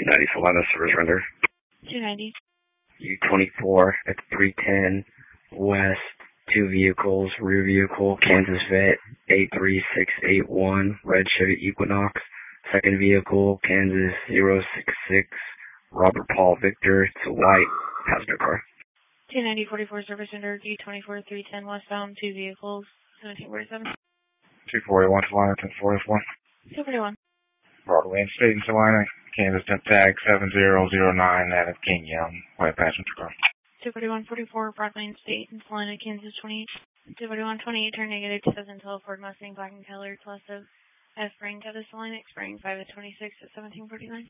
290 Salina service render. 290. U-24 at 310 West, 2 vehicles, rear vehicle, Kansas Vet 83681, red Chevy Equinox. Second vehicle, Kansas 066, Robert Paul Victor, it's a white passenger car. 290 44 service render, U-24 310 westbound, 2 vehicles, 1747. 241 Salina, 1041. 241. Broadway and State in Salina, Kansas temp tag 7009 out of King Young, white passenger car. 241-44, Broadway and State in Salina, Kansas 241-28, turn negative 2012 Ford Mustang black and colored plus of F Spring to the Salina, expiring 5 of 26 at 1749.